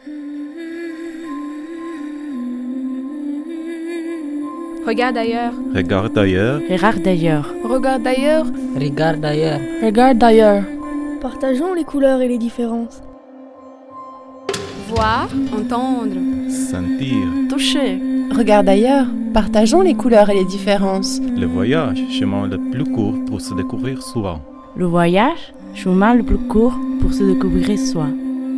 Regarde ailleurs. Regarde ailleurs. Regarde d'ailleurs. Regarde ailleurs. Regarde ailleurs. Regarde d'ailleurs. Partageons les couleurs et les différences. Voir, entendre. Sentir. Toucher. Regarde ailleurs. Partageons les couleurs et les différences. Le voyage, chemin le plus court pour se découvrir soi. Le voyage, chemin le plus court pour se découvrir soi.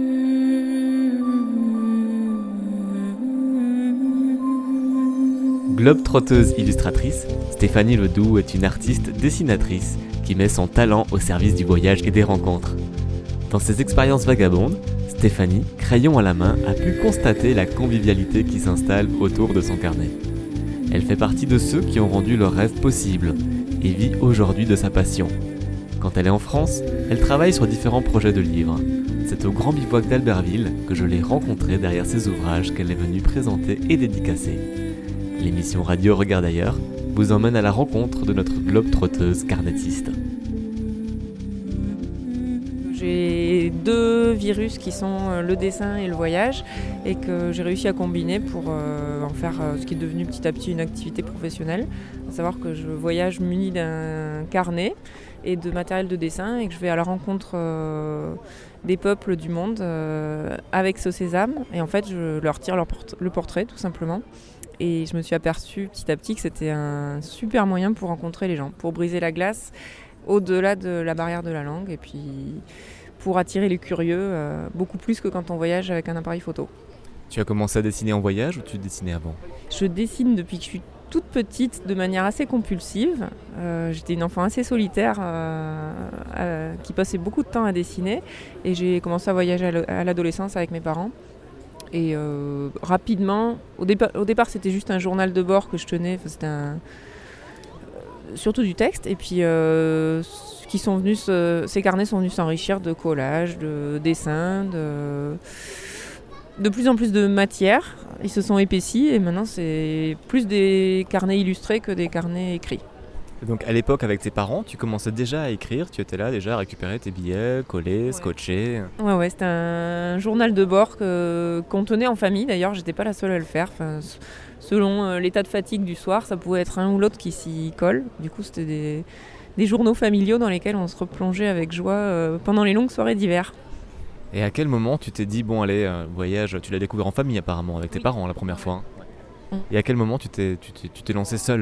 Globe-trotteuse illustratrice, Stéphanie Ledoux est une artiste dessinatrice qui met son talent au service du voyage et des rencontres. Dans ses expériences vagabondes, Stéphanie, crayon à la main, a pu constater la convivialité qui s'installe autour de son carnet. Elle fait partie de ceux qui ont rendu leur rêve possible et vit aujourd'hui de sa passion. Quand elle est en France, elle travaille sur différents projets de livres. C'est au Grand Bivouac d'Albertville que je l'ai rencontrée derrière ses ouvrages qu'elle est venue présenter et dédicacer. L'émission Radio Regarde ailleurs vous emmène à la rencontre de notre globe-trotteuse carnetiste. J'ai deux virus qui sont le dessin et le voyage et que j'ai réussi à combiner pour en faire ce qui est devenu petit à petit une activité professionnelle. À savoir que je voyage muni d'un carnet et de matériel de dessin et que je vais à la rencontre des peuples du monde avec ce sésame. Et en fait, je leur tire le portrait tout simplement. Et je me suis aperçue petit à petit que c'était un super moyen pour rencontrer les gens, pour briser la glace au-delà de la barrière de la langue et puis pour attirer les curieux beaucoup plus que quand on voyage avec un appareil photo. Tu as commencé à dessiner en voyage ou tu dessinais avant ? Je dessine depuis que je suis toute petite de manière assez compulsive. J'étais une enfant assez solitaire qui passait beaucoup de temps à dessiner et j'ai commencé à voyager à l'adolescence avec mes parents. Et rapidement, au départ c'était juste un journal de bord que je tenais, c'était surtout du texte. Et puis ces carnets sont venus s'enrichir de collages, de dessins, de plus en plus de matière. Ils se sont épaissis et maintenant c'est plus des carnets illustrés que des carnets écrits. Donc à l'époque avec tes parents, tu commençais déjà à écrire, tu étais là déjà à récupérer tes billets, coller, scotcher. Ouais, c'était un journal de bord qu'on tenait en famille. D'ailleurs, j'étais pas la seule à le faire. Enfin, selon l'état de fatigue du soir, ça pouvait être un ou l'autre qui s'y colle. Du coup, c'était des journaux familiaux dans lesquels on se replongeait avec joie pendant les longues soirées d'hiver. Et à quel moment tu t'es dit, bon allez, voyage, tu l'as découvert en famille apparemment, avec tes parents la première fois. Et à quel moment tu t'es lancée seule ?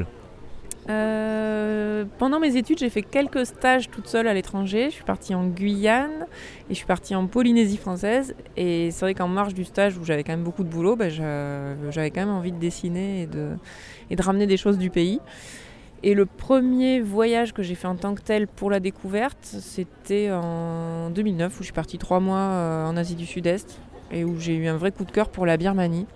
Pendant mes études, j'ai fait quelques stages toute seule à l'étranger. Je suis partie en Guyane et je suis partie en Polynésie française. Et c'est vrai qu'en marge du stage où j'avais quand même beaucoup de boulot, j'avais quand même envie de dessiner et de ramener des choses du pays. Et le premier voyage que j'ai fait en tant que tel pour la découverte, c'était en 2009 où je suis partie 3 mois en Asie du Sud-Est et où j'ai eu un vrai coup de cœur pour la Birmanie,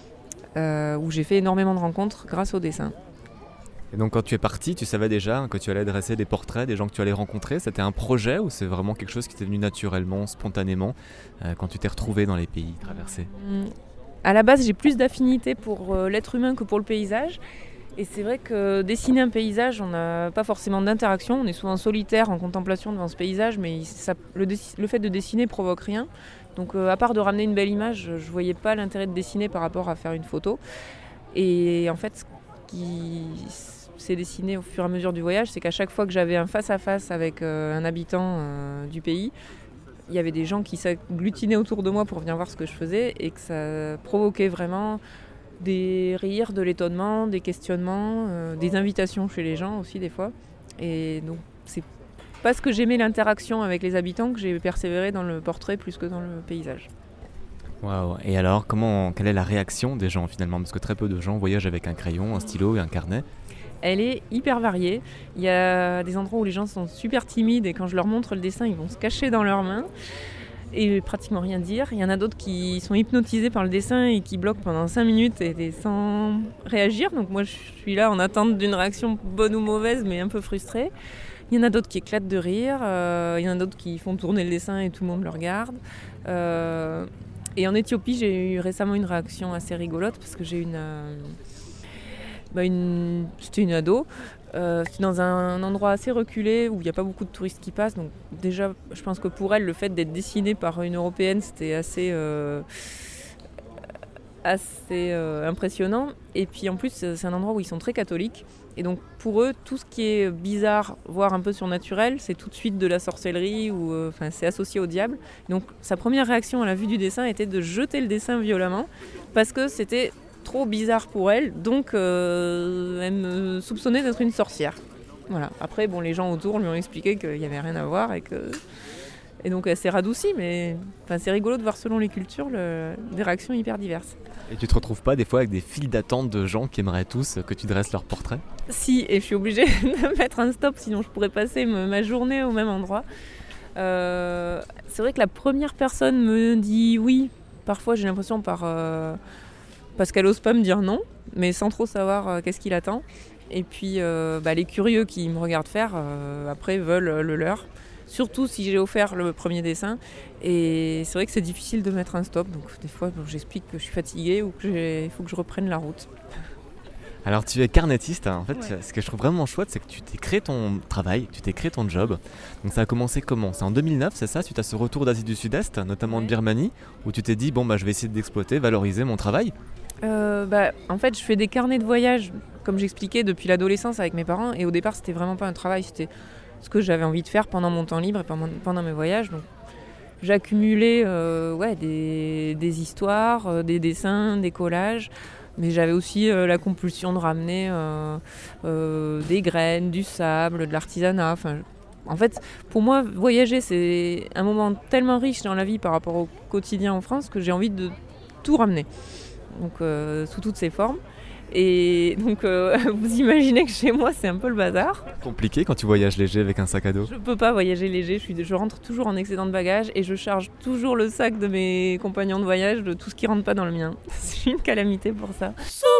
où j'ai fait énormément de rencontres grâce au dessin. Et donc quand tu es parti, tu savais déjà que tu allais dresser des portraits des gens que tu allais rencontrer. C'était un projet ou c'est vraiment quelque chose qui t'est venu naturellement, spontanément, quand tu t'es retrouvée dans les pays traversés ? À la base, j'ai plus d'affinité pour l'être humain que pour le paysage. Et c'est vrai que dessiner un paysage, on n'a pas forcément d'interaction. On est souvent solitaire en contemplation devant ce paysage, mais le fait de dessiner provoque rien. Donc à part de ramener une belle image, je ne voyais pas l'intérêt de dessiner par rapport à faire une photo. Et en fait, ce qui s'est dessiné au fur et à mesure du voyage, c'est qu'à chaque fois que j'avais un face-à-face avec un habitant du pays, il y avait des gens qui s'agglutinaient autour de moi pour venir voir ce que je faisais et que ça provoquait vraiment des rires, de l'étonnement, des questionnements, des invitations chez les gens aussi des fois. Et donc c'est parce que j'aimais l'interaction avec les habitants que j'ai persévéré dans le portrait plus que dans le paysage. Waouh. Et alors, quelle est la réaction des gens finalement ? Parce que très peu de gens voyagent avec un crayon, un stylo et un carnet. Elle est hyper variée. Il y a des endroits où les gens sont super timides et quand je leur montre le dessin, ils vont se cacher dans leurs mains et pratiquement rien dire. Il y en a d'autres qui sont hypnotisés par le dessin et qui bloquent pendant 5 minutes et sans réagir. Donc moi, je suis là en attente d'une réaction bonne ou mauvaise, mais un peu frustrée. Il y en a d'autres qui éclatent de rire. Il y en a d'autres qui font tourner le dessin et tout le monde le regarde. Et en Éthiopie, j'ai eu récemment une réaction assez rigolote parce que j'ai eu c'était une ado. C'est dans un endroit assez reculé où il n'y a pas beaucoup de touristes qui passent. Donc déjà, je pense que pour elle, le fait d'être dessinée par une Européenne, c'était assez assez impressionnant. Et puis en plus, c'est un endroit où ils sont très catholiques. Et donc pour eux, tout ce qui est bizarre, voire un peu surnaturel, c'est tout de suite de la sorcellerie ou c'est associé au diable. Donc sa première réaction à la vue du dessin était de jeter le dessin violemment parce que c'était trop bizarre pour elle. Donc elle me soupçonnait d'être une sorcière. Voilà. Après, les gens autour lui ont expliqué qu'il n'y avait rien à voir et donc elle s'est radoucie, mais c'est rigolo de voir selon les cultures des réactions hyper diverses. Et tu te retrouves pas des fois avec des files d'attente de gens qui aimeraient tous que tu dresses leur portrait ? Si, et je suis obligée de mettre un stop, sinon je pourrais passer ma journée au même endroit. C'est vrai que la première personne me dit oui, parfois j'ai l'impression parce qu'elle n'ose pas me dire non, mais sans trop savoir qu'est-ce qui l'attend. Et puis les curieux qui me regardent faire, après veulent le leur. Surtout si j'ai offert le premier dessin. Et c'est vrai que c'est difficile de mettre un stop. Donc des fois, j'explique que je suis fatiguée ou qu'il faut que je reprenne la route. Alors tu es carnettiste, hein. En fait, ouais. Ce que je trouve vraiment chouette, c'est que tu t'es créé ton travail, tu t'es créé ton job. Donc ça a commencé comment ? C'est en 2009, c'est ça ? Suite à ce retour d'Asie du Sud-Est, notamment de Birmanie, où tu t'es dit, je vais essayer d'exploiter, valoriser mon travail. En fait, je fais des carnets de voyage, comme j'expliquais, depuis l'adolescence avec mes parents. Et au départ, c'était vraiment pas un travail, c'était ce que j'avais envie de faire pendant mon temps libre et pendant mes voyages. Donc, j'accumulais des histoires, des dessins, des collages. Mais j'avais aussi la compulsion de ramener des graines, du sable, de l'artisanat. En fait, pour moi, voyager, c'est un moment tellement riche dans la vie par rapport au quotidien en France que j'ai envie de tout ramener. Donc, sous toutes ses formes. Et donc, vous imaginez que chez moi, c'est un peu le bazar. Compliqué quand tu voyages léger avec un sac à dos ? Je peux pas voyager léger, je rentre toujours en excédent de bagages et je charge toujours le sac de mes compagnons de voyage de tout ce qui rentre pas dans le mien. C'est une calamité pour ça.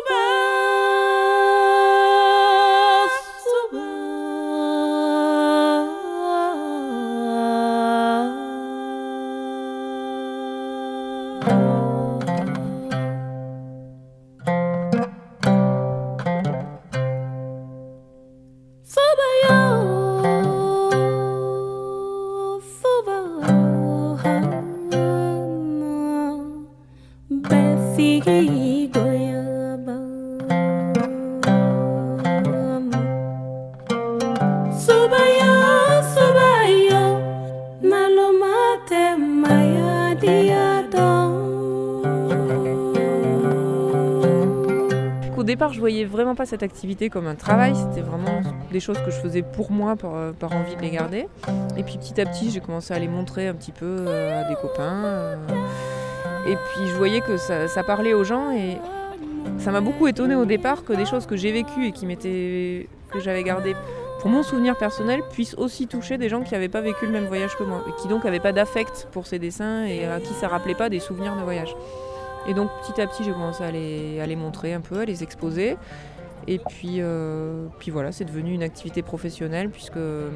Au départ, je voyais vraiment pas cette activité comme un travail, c'était vraiment des choses que je faisais pour moi, par envie de les garder. Et puis petit à petit, j'ai commencé à les montrer un petit peu à des copains. Et puis je voyais que ça parlait aux gens et ça m'a beaucoup étonnée au départ que des choses que j'ai vécues et que j'avais gardées pour mon souvenir personnel puissent aussi toucher des gens qui n'avaient pas vécu le même voyage que moi et qui donc n'avaient pas d'affect pour ces dessins et à qui ça rappelait pas des souvenirs de voyage. Et donc petit à petit j'ai commencé à les montrer un peu, à les exposer. Et puis voilà, c'est devenu une activité professionnelle puisque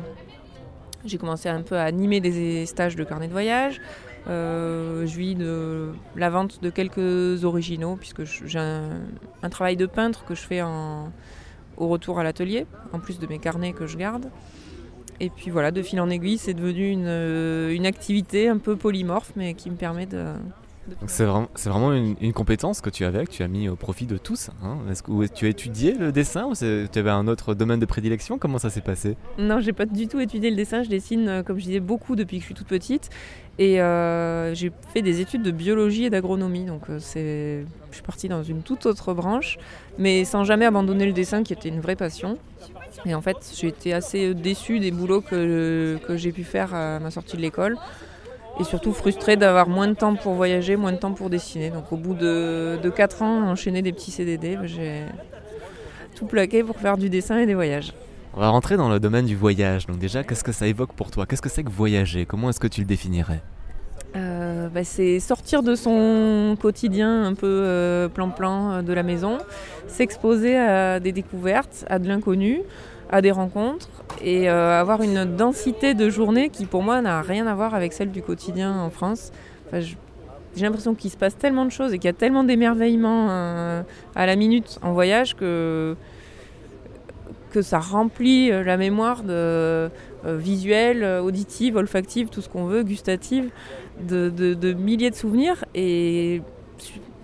j'ai commencé un peu à animer des stages de carnet de voyage. Je vis de la vente de quelques originaux puisque j'ai un travail de peintre que je fais au retour à l'atelier, en plus de mes carnets que je garde. Et puis voilà, de fil en aiguille, c'est devenu une activité un peu polymorphe mais qui me permet de... Donc c'est vraiment une compétence que tu avais, que tu as mis au profit de tous. Hein. Est-ce que tu as étudié le dessin ou tu avais un autre domaine de prédilection ? Comment ça s'est passé ? Non, j'ai pas du tout étudié le dessin. Je dessine, comme je disais, beaucoup depuis que je suis toute petite. Et j'ai fait des études de biologie et d'agronomie. Donc je suis partie dans une toute autre branche, mais sans jamais abandonner le dessin qui était une vraie passion. Et en fait, j'ai été assez déçue des boulots que j'ai pu faire à ma sortie de l'école. Et surtout frustrée d'avoir moins de temps pour voyager, moins de temps pour dessiner. Donc au bout de 4 ans, enchaîner des petits CDD, j'ai tout plaqué pour faire du dessin et des voyages. On va rentrer dans le domaine du voyage. Donc déjà, qu'est-ce que ça évoque pour toi ? Qu'est-ce que c'est que voyager ? Comment est-ce que tu le définirais ? C'est sortir de son quotidien un peu plan-plan de la maison, s'exposer à des découvertes, à de l'inconnu, à des rencontres et avoir une densité de journée qui pour moi n'a rien à voir avec celle du quotidien en France. J'ai l'impression qu'il se passe tellement de choses et qu'il y a tellement d'émerveillements à la minute en voyage que ça remplit la mémoire de visuelle, auditive, olfactive, tout ce qu'on veut, gustative, de milliers de souvenirs. Et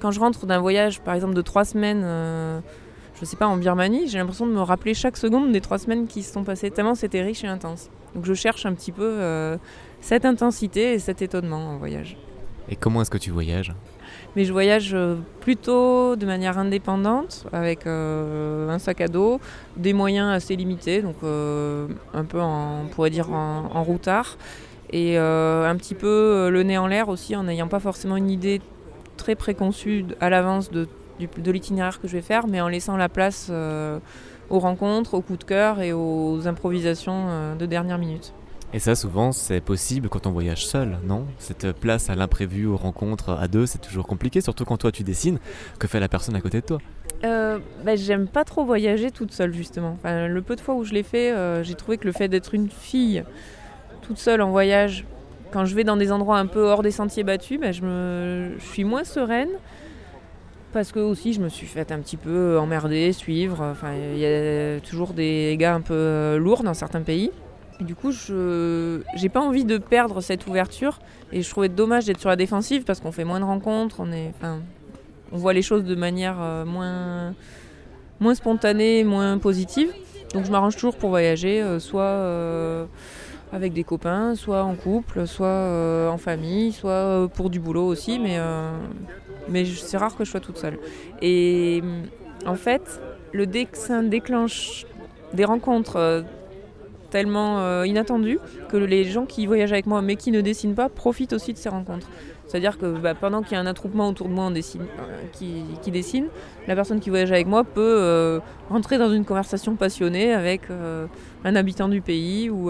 quand je rentre d'un voyage, par exemple de 3 semaines, je sais pas, en Birmanie, j'ai l'impression de me rappeler chaque seconde des 3 semaines qui se sont passées, tellement c'était riche et intense. Donc je cherche un petit peu cette intensité et cet étonnement en voyage. Et comment est-ce que tu voyages ? Mais je voyage plutôt de manière indépendante, avec un sac à dos, des moyens assez limités, donc un peu, on pourrait dire, en routard, et un petit peu le nez en l'air aussi, en n'ayant pas forcément une idée très préconçue à l'avance de l'itinéraire que je vais faire, mais en laissant la place aux rencontres, aux coups de cœur et aux improvisations de dernière minute. Et ça, souvent, c'est possible quand on voyage seul, non ? Cette place à l'imprévu, aux rencontres à deux, c'est toujours compliqué, surtout quand toi tu dessines. Que fait la personne à côté de toi ? J'aime pas trop voyager toute seule, justement. Enfin, le peu de fois où je l'ai fait, j'ai trouvé que le fait d'être une fille toute seule en voyage, quand je vais dans des endroits un peu hors des sentiers battus, je suis moins sereine. Parce que aussi, je me suis fait un petit peu emmerder, suivre. Enfin, il y a toujours des gars un peu lourds dans certains pays. Et du coup, j'ai pas envie de perdre cette ouverture. Et je trouvais dommage d'être sur la défensive parce qu'on fait moins de rencontres. On voit les choses de manière moins spontanée, moins positive. Donc je m'arrange toujours pour voyager, soit avec des copains, soit en couple, soit en famille, soit pour du boulot aussi. Mais c'est rare que je sois toute seule. Et en fait, le dessin déclenche des rencontres tellement inattendues que les gens qui voyagent avec moi mais qui ne dessinent pas profitent aussi de ces rencontres. C'est-à-dire que pendant qu'il y a un attroupement autour de moi qui dessine, la personne qui voyage avec moi peut rentrer dans une conversation passionnée avec un habitant du pays ou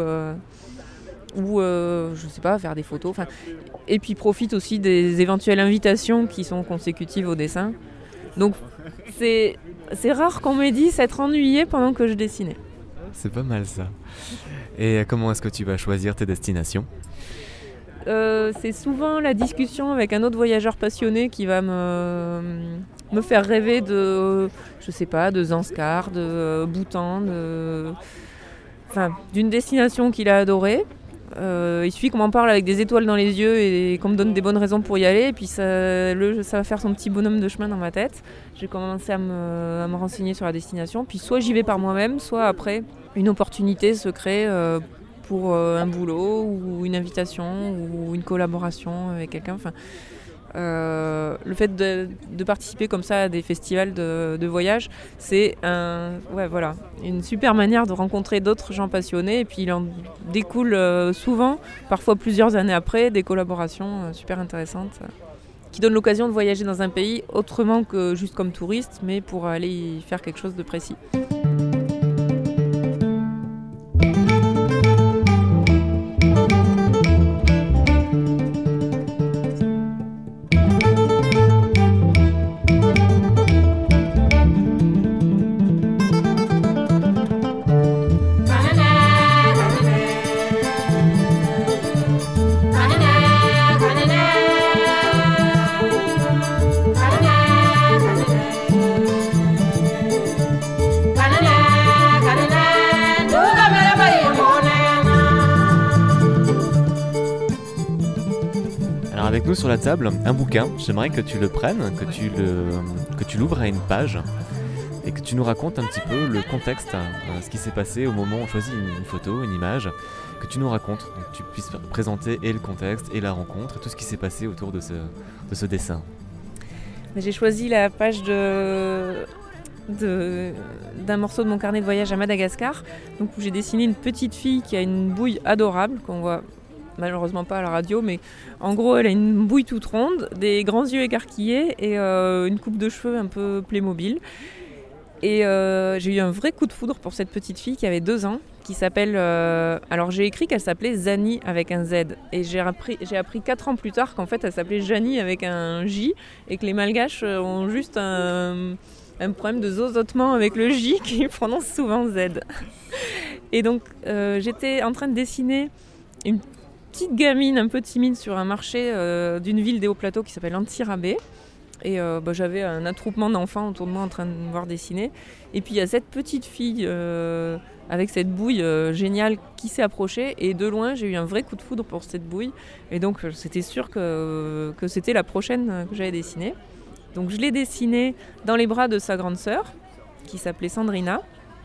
je sais pas, faire des photos. Et puis profite aussi des éventuelles invitations qui sont consécutives au dessin. Donc c'est rare qu'on m'ait dit s'être ennuyé pendant que je dessinais. C'est pas mal ça. Et comment est-ce que tu vas choisir tes destinations ? C'est souvent la discussion avec un autre voyageur passionné qui va me faire rêver de Zanskar, de Bhoutan, d'une destination qu'il a adorée. Il suffit qu'on m'en parle avec des étoiles dans les yeux et qu'on me donne des bonnes raisons pour y aller, et puis ça va faire son petit bonhomme de chemin dans ma tête. J'ai commencé à me renseigner sur la destination, puis soit j'y vais par moi-même, soit après une opportunité se crée pour un boulot ou une invitation ou une collaboration avec quelqu'un. Le fait de participer comme ça à des festivals de voyage, c'est une super manière de rencontrer d'autres gens passionnés, et puis il en découle souvent, parfois plusieurs années après, des collaborations super intéressantes qui donnent l'occasion de voyager dans un pays autrement que juste comme touriste, mais pour aller y faire quelque chose de précis. Avec nous sur la table, un bouquin. J'aimerais que tu le prennes, que tu l'ouvres à une page et que tu nous racontes un petit peu le contexte, ce qui s'est passé au moment où on choisit une photo, une image, que tu nous racontes, donc que tu puisses présenter et le contexte et la rencontre, et tout ce qui s'est passé autour de ce dessin. J'ai choisi la page d'un morceau de mon carnet de voyage à Madagascar, donc où j'ai dessiné une petite fille qui a une bouille adorable qu'on voit malheureusement pas à la radio, mais en gros elle a une bouille toute ronde, des grands yeux écarquillés et une coupe de cheveux un peu Playmobil. Et j'ai eu un vrai coup de foudre pour cette petite fille qui avait 2 ans, qui s'appelle... alors j'ai écrit qu'elle s'appelait Zani avec un Z, et j'ai appris 4 ans plus tard qu'en fait elle s'appelait Jani avec un J, et que les Malgaches ont juste un problème de zozotement avec le J qui prononce souvent Z. Et donc j'étais en train de dessiner une petite gamine un peu timide sur un marché d'une ville des Hauts-Plateaux qui s'appelle Antsirabe. Et j'avais un attroupement d'enfants autour de moi en train de me voir dessiner. Et puis il y a cette petite fille avec cette bouille géniale qui s'est approchée. Et de loin, j'ai eu un vrai coup de foudre pour cette bouille. Et donc c'était sûr que c'était la prochaine que j'allais dessiner. Donc je l'ai dessiné dans les bras de sa grande sœur, qui s'appelait Sandrina.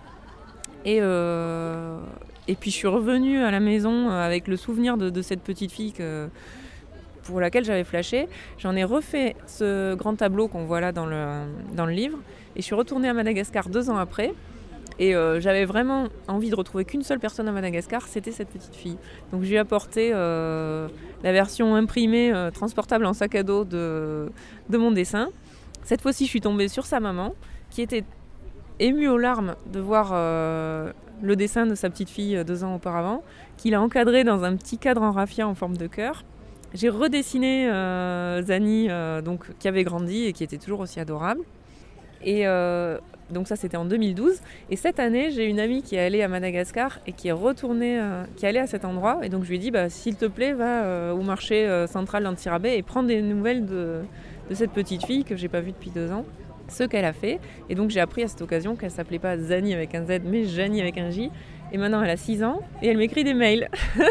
Et puis je suis revenue à la maison avec le souvenir de cette petite fille pour laquelle j'avais flashé. J'en ai refait ce grand tableau qu'on voit là dans le livre. Et je suis retournée à Madagascar 2 ans après. Et j'avais vraiment envie de retrouver qu'une seule personne à Madagascar, c'était cette petite fille. Donc je lui ai apporté la version imprimée, transportable en sac à dos de mon dessin. Cette fois-ci, je suis tombée sur sa maman, qui était émue aux larmes de voir le dessin de sa petite fille 2 ans auparavant, qu'il a encadré dans un petit cadre en raffia en forme de cœur. J'ai redessiné Zani, donc, qui avait grandi et qui était toujours aussi adorable. Et donc ça, c'était en 2012. Et cette année, j'ai une amie qui est allée à Madagascar et qui est retournée, qui est allée à cet endroit. Et donc je lui ai dit, s'il te plaît, va au marché central d'Antsirabe et prends des nouvelles de cette petite fille que j'ai pas vue depuis 2 ans. Ce qu'elle a fait. Et donc j'ai appris à cette occasion qu'elle s'appelait pas Zani avec un Z, mais Jani avec un J. Et maintenant elle a 6 ans et elle m'écrit des mails.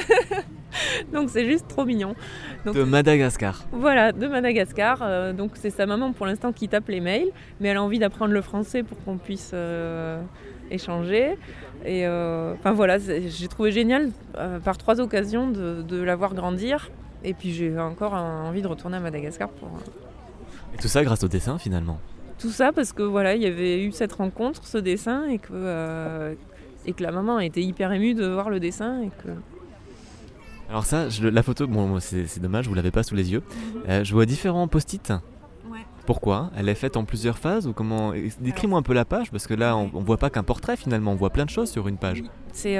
Donc c'est juste trop mignon. Donc, de Madagascar. Voilà, de Madagascar. Donc c'est sa maman pour l'instant qui tape les mails, mais elle a envie d'apprendre le français pour qu'on puisse échanger. Et voilà, j'ai trouvé génial par 3 occasions de la voir grandir. Et puis j'ai encore envie de retourner à Madagascar pour... Et tout ça grâce au dessin finalement. Tout ça parce que voilà, il y avait eu cette rencontre, ce dessin, et que la maman était hyper émue de voir le dessin. Et que... Alors ça, la photo, bon, c'est dommage, vous l'avez pas sous les yeux. Je vois différents post-it. Ouais. Pourquoi ? Elle est faite en plusieurs phases ou comment ? Décris-moi un peu la page, parce que là, on voit pas qu'un portrait finalement, on voit plein de choses sur une page. Oui. C'est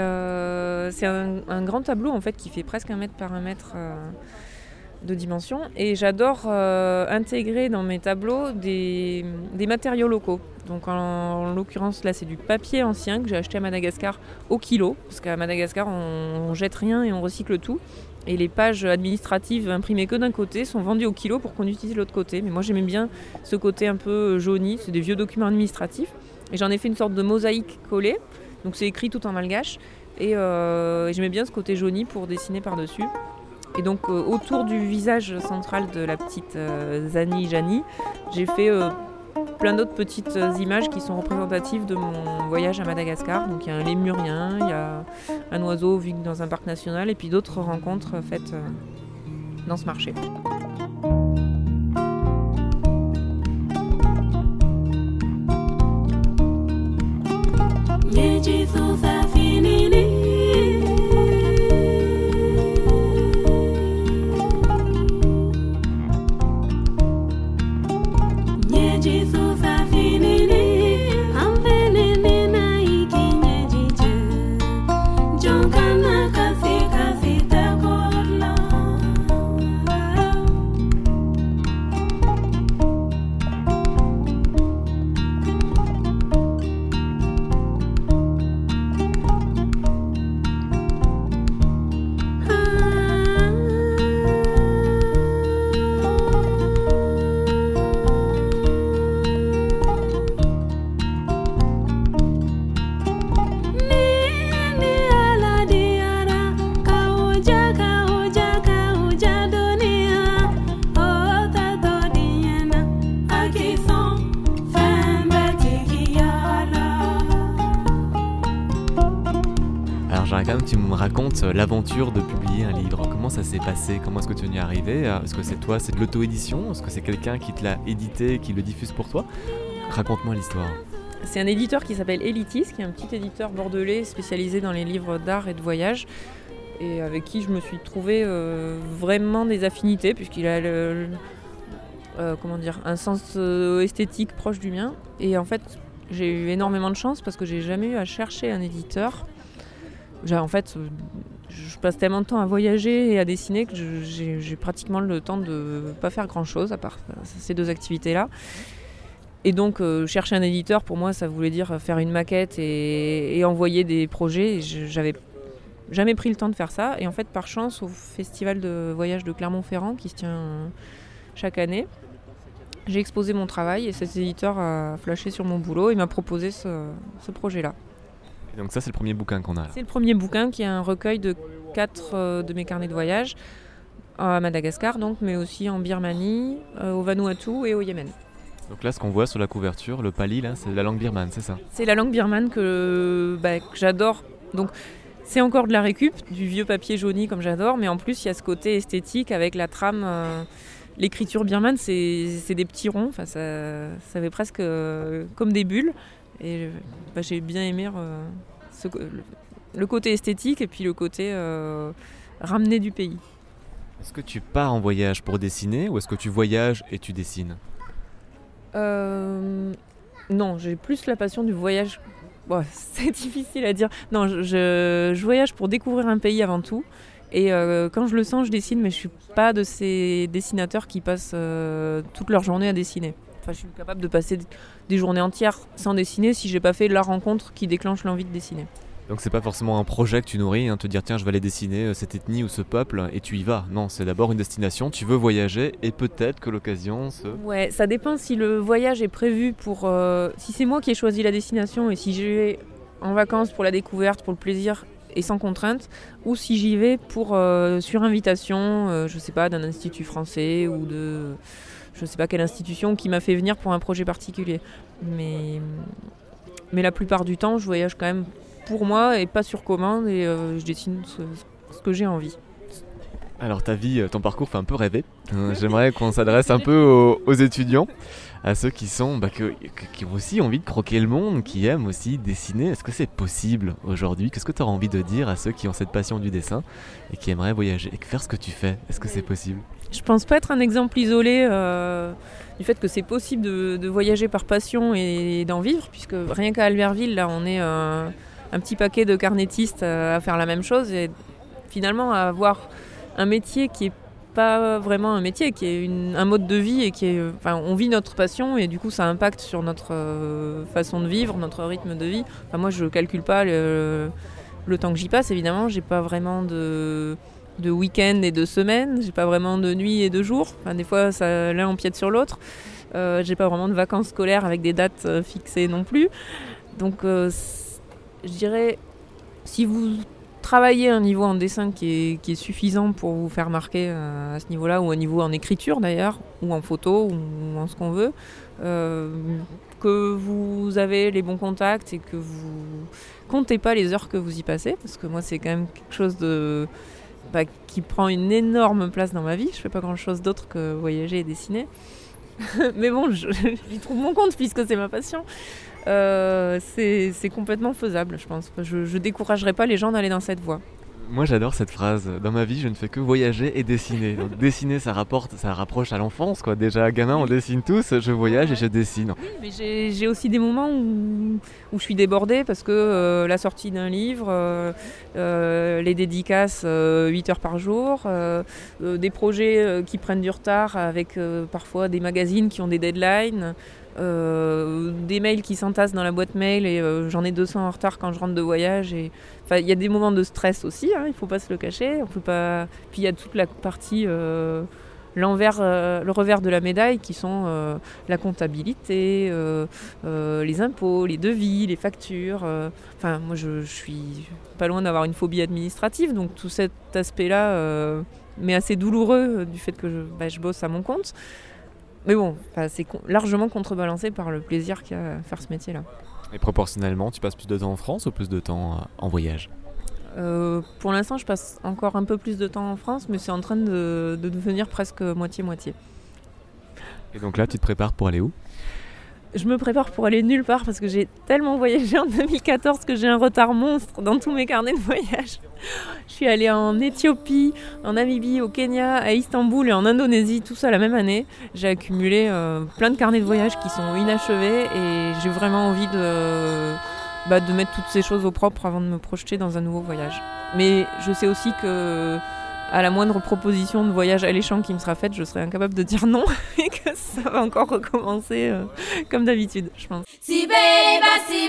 un grand tableau en fait qui fait presque 1 mètre par 1 mètre de dimension, et j'adore intégrer dans mes tableaux des matériaux locaux. Donc en l'occurrence là, c'est du papier ancien que j'ai acheté à Madagascar au kilo, parce qu'à Madagascar on jette rien et on recycle tout, et les pages administratives imprimées que d'un côté sont vendues au kilo pour qu'on utilise l'autre côté. Mais moi j'aimais bien ce côté un peu jauni, c'est des vieux documents administratifs, et j'en ai fait une sorte de mosaïque collée, donc c'est écrit tout en malgache, et j'aimais bien ce côté jauni pour dessiner par-dessus. Et donc autour du visage central de la petite Zani Jani, j'ai fait plein d'autres petites images qui sont représentatives de mon voyage à Madagascar. Donc il y a un lémurien, il y a un oiseau vu dans un parc national, et puis d'autres rencontres faites dans ce marché. Tu me racontes l'aventure de publier un livre. Comment ça s'est passé ? Comment est-ce que tu en es arrivé ? Est-ce que c'est toi, c'est de l'auto-édition ? Est-ce que c'est quelqu'un qui te l'a édité et qui le diffuse pour toi ? Raconte-moi l'histoire. C'est un éditeur qui s'appelle Elitis, qui est un petit éditeur bordelais spécialisé dans les livres d'art et de voyage, et avec qui je me suis trouvé vraiment des affinités, puisqu'il a un sens esthétique proche du mien. Et en fait, j'ai eu énormément de chance parce que j'ai jamais eu à chercher un éditeur. En fait, je passe tellement de temps à voyager et à dessiner que j'ai pratiquement le temps de pas faire grand-chose à part ces 2 activités-là. Et donc, chercher un éditeur, pour moi, ça voulait dire faire une maquette et envoyer des projets. Et j'avais jamais pris le temps de faire ça. Et en fait, par chance, au festival de voyage de Clermont-Ferrand, qui se tient chaque année, j'ai exposé mon travail et cet éditeur a flashé sur mon boulot et m'a proposé ce projet-là. Donc ça, c'est le premier bouquin qu'on a là. C'est le premier bouquin qui est un recueil de 4 de mes carnets de voyage à Madagascar, donc, mais aussi en Birmanie, au Vanuatu et au Yémen. Donc là, ce qu'on voit sur la couverture, le pali, là, c'est la langue birmane, c'est ça? C'est la langue birmane que j'adore. Donc c'est encore de la récup, du vieux papier jauni comme j'adore, mais en plus il y a ce côté esthétique avec la trame. L'écriture birmane, c'est des petits ronds, enfin, ça fait presque comme des bulles. Et j'ai bien aimé le côté esthétique et puis le côté ramené du pays. Est-ce que tu pars en voyage pour dessiner ou est-ce que tu voyages et tu dessines? Non, j'ai plus la passion du voyage. Bon, c'est difficile à dire. Non, je voyage pour découvrir un pays avant tout. Et quand je le sens, je dessine, mais je suis pas de ces dessinateurs qui passent toute leur journée à dessiner. Enfin, je suis capable de passer des journées entières sans dessiner si j'ai pas fait la rencontre qui déclenche l'envie de dessiner. Donc c'est pas forcément un projet que tu nourris, te dire tiens je vais aller dessiner cette ethnie ou ce peuple et tu y vas. Non, c'est d'abord une destination, tu veux voyager et peut-être que l'occasion se... Ouais, ça dépend si le voyage est prévu pour... si c'est moi qui ai choisi la destination et si j'y vais en vacances pour la découverte, pour le plaisir et sans contrainte, ou si j'y vais pour sur invitation, je sais pas, d'un institut français ou de... je sais pas quelle institution qui m'a fait venir pour un projet particulier. Mais la plupart du temps, je voyage quand même pour moi et pas sur commande et je dessine ce que j'ai envie. Alors ta vie, ton parcours fait un peu rêver. J'aimerais qu'on s'adresse un peu aux étudiants, à ceux qui sont qui ont aussi envie de croquer le monde, qui aiment aussi dessiner. Est-ce que c'est possible aujourd'hui? Qu'est-ce que tu auras envie de dire à ceux qui ont cette passion du dessin et qui aimeraient voyager et faire ce que tu fais? Est-ce que c'est possible? Je pense pas être un exemple isolé du fait que c'est possible de voyager par passion et d'en vivre, puisque rien qu'à Albertville, là, on est un petit paquet de carnétistes à faire la même chose et finalement à avoir un métier qui est pas vraiment un métier, qui est un mode de vie et qui est, on vit notre passion et du coup ça impacte sur notre façon de vivre, notre rythme de vie. Enfin, moi je calcule pas le temps que j'y passe, évidemment, j'ai pas vraiment de week-end et de semaine, j'ai pas vraiment de nuit et de jour. Enfin, des fois l'un empiète sur l'autre. J'ai pas vraiment de vacances scolaires avec des dates fixées non plus. Donc je dirais, si vous travaillez un niveau en dessin qui est suffisant pour vous faire marquer à ce niveau-là, ou un niveau en écriture d'ailleurs, ou en photo, ou en ce qu'on veut, que vous avez les bons contacts et que vous comptez pas les heures que vous y passez, parce que moi c'est quand même quelque chose qui prend une énorme place dans ma vie. Je fais pas grand-chose d'autre que voyager et dessiner. Mais bon, j'y trouve mon compte puisque c'est ma passion. C'est complètement faisable, je pense. Je découragerais pas les gens d'aller dans cette voie. Moi j'adore cette phrase. Dans ma vie, je ne fais que voyager et dessiner. Donc dessiner, ça rapproche à l'enfance, quoi. Déjà, gamin, on dessine tous. Je voyage et je dessine. Oui, mais j'ai aussi des moments où je suis débordée parce que la sortie d'un livre, les dédicaces 8 heures par jour, des projets qui prennent du retard avec parfois des magazines qui ont des deadlines. Des mails qui s'entassent dans la boîte mail et j'en ai 200 en retard quand je rentre de voyage. Il y a des moments de stress aussi, il ne faut pas se le cacher. On peut pas... Puis il y a toute la partie, le revers de la médaille qui sont la comptabilité, les impôts, les devis, les factures. Moi je suis pas loin d'avoir une phobie administrative, donc tout cet aspect-là m'est assez douloureux du fait que je bosse à mon compte. Mais bon, c'est largement contrebalancé par le plaisir qu'il y a à faire ce métier-là. Et proportionnellement, tu passes plus de temps en France ou plus de temps en voyage? Pour l'instant, je passe encore un peu plus de temps en France, mais c'est en train de devenir presque moitié-moitié. Et donc là, tu te prépares pour aller où? Je me prépare pour aller nulle part parce que j'ai tellement voyagé en 2014 que j'ai un retard monstre dans tous mes carnets de voyage. Je suis allée en Éthiopie, en Namibie, au Kenya, à Istanbul et en Indonésie, tout ça la même année. J'ai accumulé plein de carnets de voyage qui sont inachevés et j'ai vraiment envie de mettre toutes ces choses au propre avant de me projeter dans un nouveau voyage. Mais je sais aussi que à la moindre proposition de voyage alléchant qui me sera faite, je serai incapable de dire non et que ça va encore recommencer comme d'habitude, je pense. Si beba, si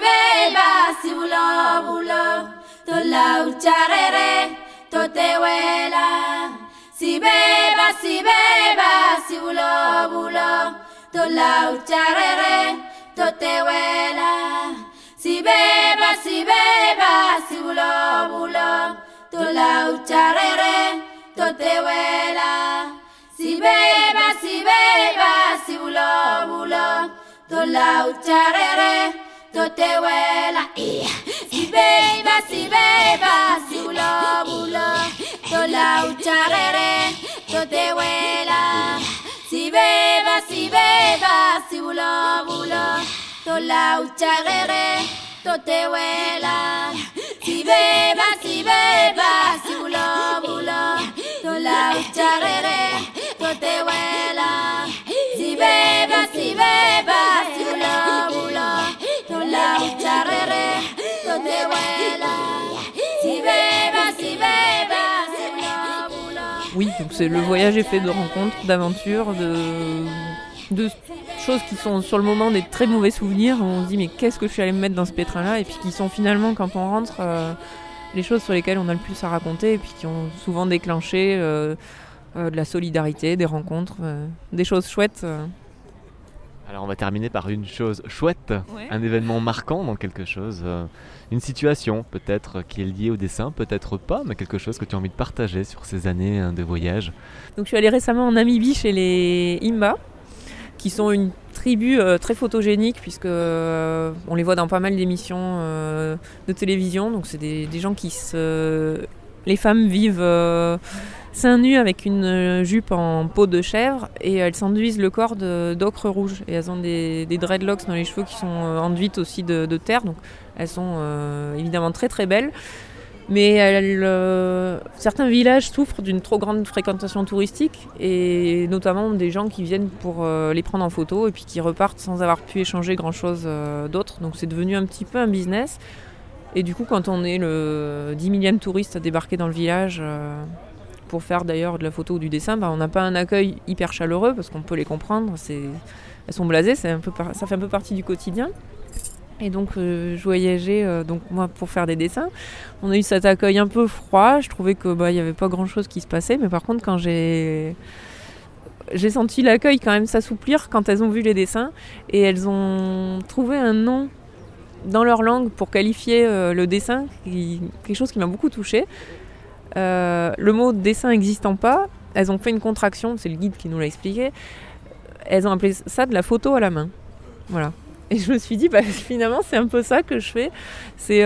bula, to la ucharere, to te huela. Si beba, si bula, to la ucharere, to te huela. Si beba, si bula, to la ucharere, to te huela. Si beba, si bula, tola ucharere, totewela, si beba, si ulo, bulo, tola ucharere, totewela, si beba, si ulo, bulo, tola ucharere, totewela, si beba, si ulo, bulo, tola ucharere, totewela, si beba, si ulo, bulo, tola ucharere, totewela, si beba, si ulo, bulo. Oui, donc le voyage est fait de rencontres, d'aventures, de choses qui sont sur le moment des très mauvais souvenirs. On se dit mais qu'est-ce que je suis allée me mettre dans ce pétrin-là, et puis qui sont finalement, quand on rentre, les choses sur lesquelles on a le plus à raconter, et puis qui ont souvent déclenché de la solidarité, des rencontres, des choses chouettes. Alors on va terminer par une chose chouette, Ouais. un événement marquant dans quelque chose, une situation peut-être qui est liée au dessin, peut-être pas, mais quelque chose que tu as envie de partager sur ces années de voyage. Donc je suis allée récemment en Namibie chez les Imba, qui sont une tribu très photogénique, puisque on les voit dans pas mal d'émissions de télévision. Donc c'est des gens qui les femmes vivent seins nus avec une jupe en peau de chèvre, et elles s'enduisent le corps d'ocre rouge, et elles ont des dreadlocks dans les cheveux qui sont enduites aussi de terre. Donc elles sont évidemment très très belles. Mais certains villages souffrent d'une trop grande fréquentation touristique, et notamment des gens qui viennent pour les prendre en photo et puis qui repartent sans avoir pu échanger grand-chose d'autre. Donc c'est devenu un petit peu un business. Et du coup, quand on est le 10 millième touriste à débarquer dans le village pour faire d'ailleurs de la photo ou du dessin, on n'a pas un accueil hyper chaleureux, parce qu'on peut les comprendre. Elles sont blasées, ça fait un peu partie du quotidien. Et donc je voyageais donc moi pour faire des dessins. On a eu cet accueil un peu froid. Je trouvais que il y avait pas grand chose qui se passait, mais par contre quand j'ai senti l'accueil quand même s'assouplir quand elles ont vu les dessins, et elles ont trouvé un nom dans leur langue pour qualifier le dessin, quelque chose qui m'a beaucoup touchée. Le mot dessin n'existant pas, elles ont fait une contraction, c'est le guide qui nous l'a expliqué. Elles ont appelé ça de la photo à la main. Voilà. Et je me suis dit, finalement, c'est un peu ça que je fais. C'est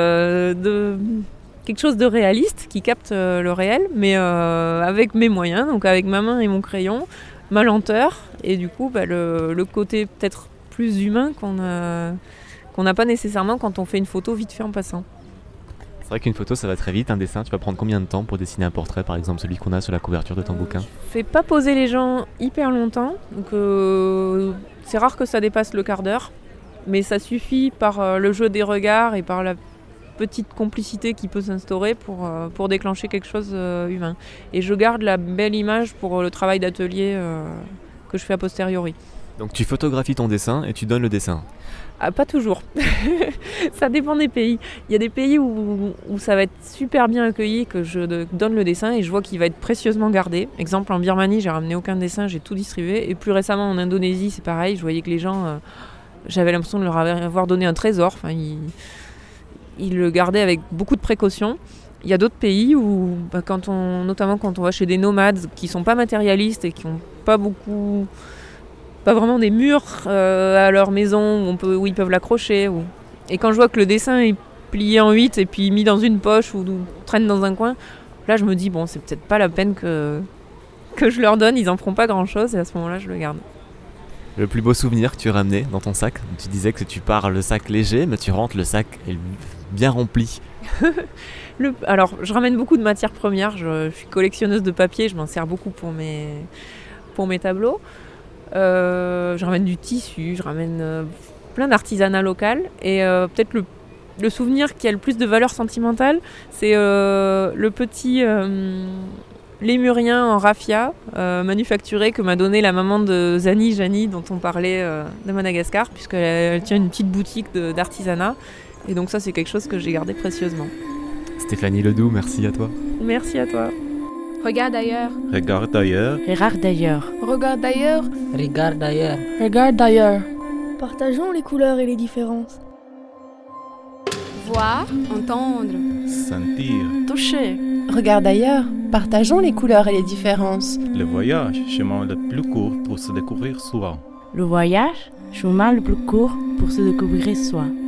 quelque chose de réaliste qui capte le réel, mais avec mes moyens, donc avec ma main et mon crayon, ma lenteur, et du coup, le côté peut-être plus humain qu'on n'a pas nécessairement quand on fait une photo vite fait en passant. C'est vrai qu'une photo ça va très vite, un dessin, tu vas prendre combien de temps pour dessiner un portrait, par exemple celui qu'on a sur la couverture de ton bouquin? Je fais pas poser les gens hyper longtemps, donc c'est rare que ça dépasse le quart d'heure, mais ça suffit par le jeu des regards et par la petite complicité qui peut s'instaurer pour déclencher quelque chose humain. Et je garde la belle image pour le travail d'atelier que je fais a posteriori. Donc tu photographies ton dessin et tu donnes le dessin? Ah, pas toujours. Ça dépend des pays. Il y a des pays où ça va être super bien accueilli, que je donne le dessin et je vois qu'il va être précieusement gardé. Exemple, en Birmanie, j'ai ramené aucun dessin, j'ai tout distribué. Et plus récemment, en Indonésie, c'est pareil. Je voyais que les gens, j'avais l'impression de leur avoir donné un trésor. Enfin, ils le gardaient avec beaucoup de précaution. Il y a d'autres pays où, notamment quand on va chez des nomades qui sont pas matérialistes et qui n'ont pas vraiment des murs à leur maison où ils peuvent l'accrocher. Et quand je vois que le dessin est plié en 8 et puis mis dans une poche ou traîne dans un coin, là je me dis c'est peut-être pas la peine que je leur donne, ils en feront pas grand chose, et à ce moment-là je le garde. Le plus beau souvenir que tu as ramené dans ton sac? Tu disais que tu pars le sac léger, mais tu rentres, le sac est bien rempli. Alors je ramène beaucoup de matières premières, je suis collectionneuse de papier, je m'en sers beaucoup pour mes tableaux. Je ramène du tissu, je ramène plein d'artisanat local, et peut-être le souvenir qui a le plus de valeur sentimentale, c'est le petit lémurien en raffia manufacturé que m'a donné la maman de Janie dont on parlait de Madagascar, puisqu'elle tient une petite boutique d'artisanat, et donc ça c'est quelque chose que j'ai gardé précieusement. Stéphanie Ledoux, merci à toi. Merci à toi. Regarde ailleurs. Regarde ailleurs. Regarde d'ailleurs. Regarde ailleurs. Regarde ailleurs. Regarde d'ailleurs. Partageons les couleurs et les différences. Voir, entendre. Sentir. Toucher. Regarde ailleurs. Partageons les couleurs et les différences. Le voyage, chemin le plus court pour se découvrir souvent. Le voyage, chemin le plus court pour se découvrir soi.